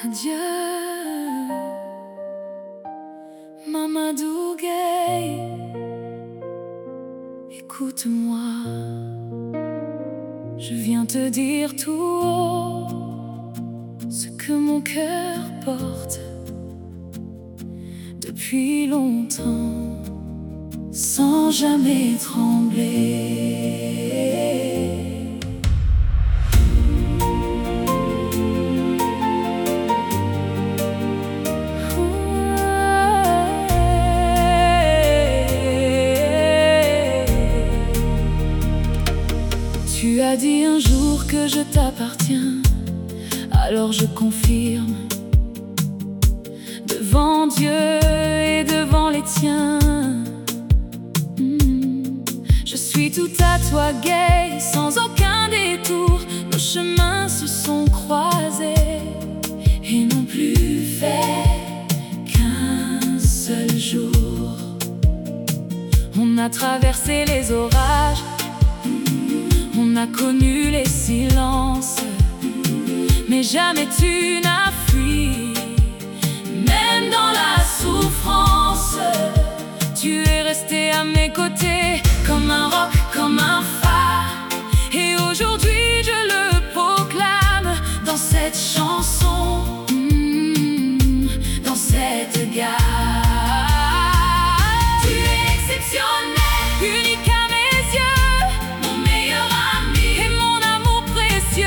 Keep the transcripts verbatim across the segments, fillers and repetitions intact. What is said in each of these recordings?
Adieu, Mamadou Gueye, écoute-moi, je viens te dire tout haut ce que mon cœur porte depuis longtemps, sans jamais trembler. Tu as dit un jour que je t'appartiens, alors je confirme devant Dieu et devant les tiens. Mmh. Je suis tout à toi, Gueye, sans aucun détour. Nos chemins se sont croisés et n'ont plus fait qu'un seul jour. On a traversé les orages, on a connu les silences, mais jamais tu n'as fui. Même dans la souffrance, tu es resté à mes côtés, comme un roc, comme un phare. Et aujourd'hui je le proclame dans cette chanson, mmh, dans cette gare. Tu es exceptionnel, unique à mes yeux, mon meilleur ami et mon amour précieux.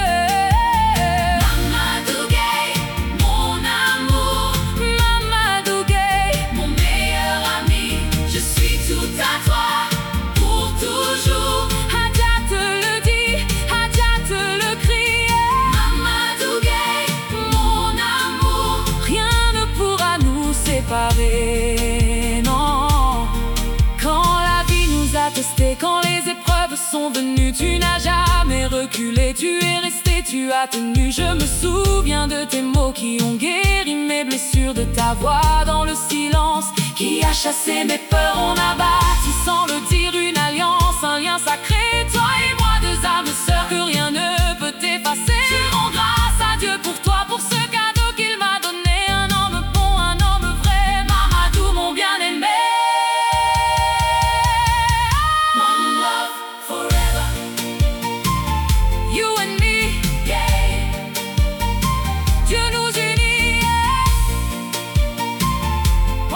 Mamadou Gueye, mon amour, Mamadou Gueye, mon meilleur ami. Je suis tout à toi pour toujours. Adja te le dit, Adja te le crie. Mamadou Gueye, mon amour, rien ne pourra nous séparer, non. Quand la vie nous a testés, quand les épreuves sont venues, tu n'as jamais reculé, tu es resté, tu as tenu. Je me souviens de tes mots qui ont guéri mes blessures, de ta voix dans le silence qui a chassé mes peurs. On a bâti sans le dire une alliance, un lien sacré, toi et moi, deux âmes sœurs que rien ne peut effacer. Je rends grâce à Dieu pour toi, pour ce cadeau qu'il m'a donné, un homme bon, un homme vrai, Mamadou mon bien-aimé. One love forever, you and me, yeah. Dieu nous unit, yeah. Oh,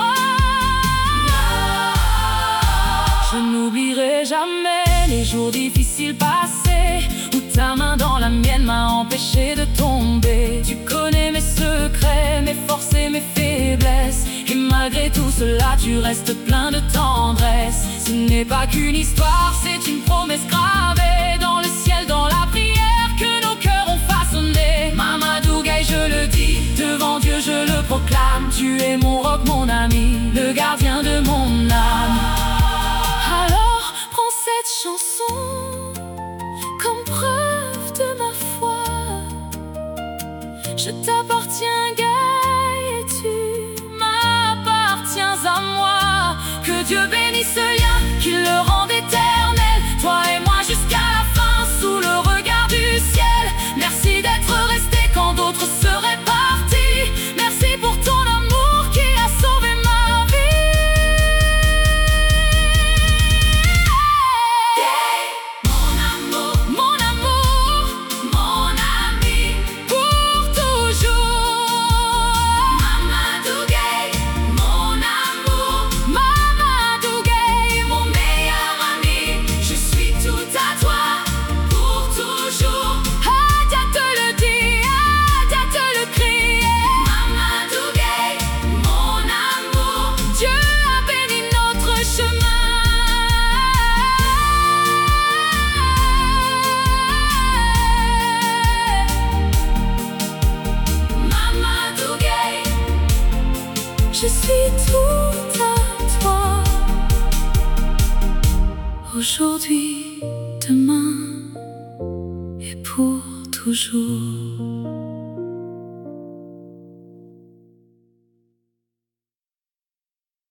je n'oublierai jamais les jours difficiles passés, où ta main dans la mienne m'a empêché de tomber. Tu connais mes secrets, mes forces et mes faiblesses, et malgré tout cela tu restes plein de tendresse. Ce n'est pas qu'une histoire, c'est une promesse gravée dans le ciel, dans la prière que nos cœurs ont façonnée. Mamadou Gueye, je le dis, devant Dieu je le proclame. Tu es mon roc, mon ami, le gardien de mon âme. Alors prends cette chanson comme preuve de ma foi. Je t'appartiens, Gueye, et tu m'appartiens à moi. Que Dieu bénisse ce lien, qu'il le rende éternel, toi et moi jusqu'à la fin, sous le regard du ciel. Merci d'être resté quand d'autres seraient partis. Merci pour ton amour qui a sauvé ma vie. Gueye, mon amour, mon amour, mon ami, pour toujours. Mamadou Gueye, mon amour, Mamadou Gueye, mon meilleur ami. Je suis tout à toi pour toujours. Adja te le dit, Adja te le crie. Mamadou Gueye, mon amour, Dieu a béni notre chemin. Mamadou Gueye, je suis tout à toi, aujourd'hui, demain et pour toujours.